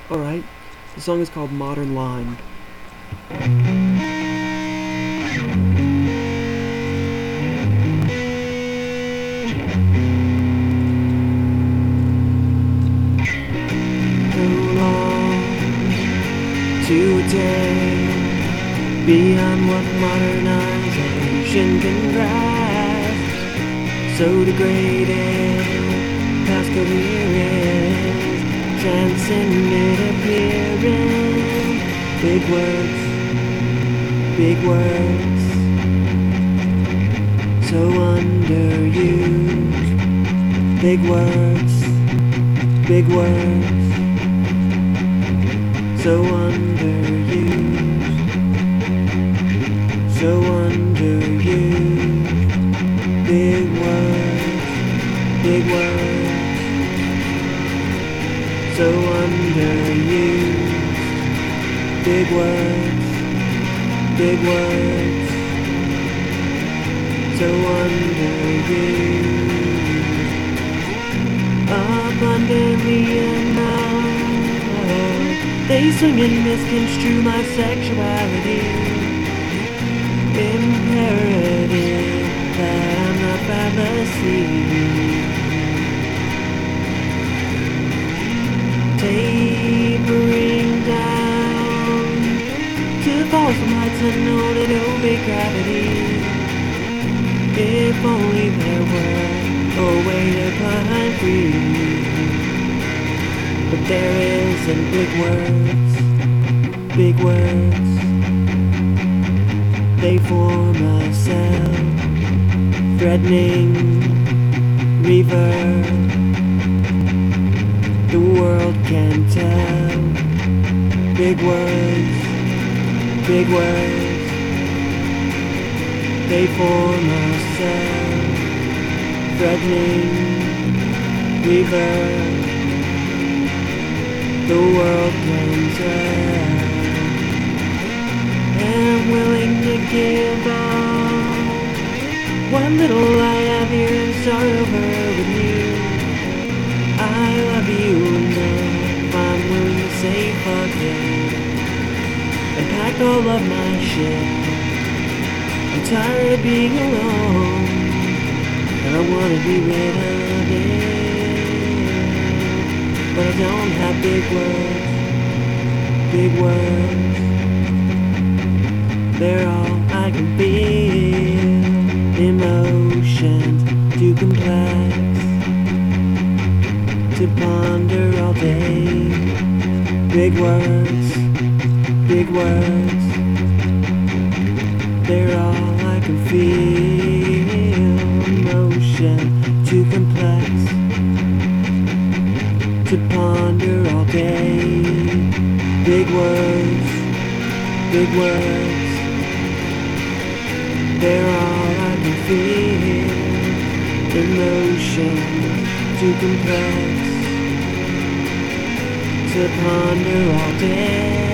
Alright, the song is called Modern Line. So long to attain beyond what modernization can grasp. So degraded, past coherence, transcendent appearance. Big words, big words, so underused. Big words, big words, so underused. So underused. Big words, big words, so underused. Big words, big words, so underused. Abundantly enough, they swing and misconstrue my sexuality. Imperative that I'm not fallacy. Tapering down to fall from heights unknown and obey gravity. If only there were a way to climb free. But there isn't. Big words, big words, they form a cell, threatening reverb. The world can tell. Big words, big words, they form a cell, threatening reverb. The world can tell. Am willing to give up what little I have here and start over with you. I love you enough, I'm willing to say fuck it and pack all of my shit. I'm tired of being alone, and I wanna be rid of it. But I don't have big words, big words. They're all I can feel. Emotions too complex to ponder all day. Big words, big words. They're all I can feel. Emotion too complex to ponder all day. Big words, big words. They're all I can feel. Emotion too complex to ponder all day.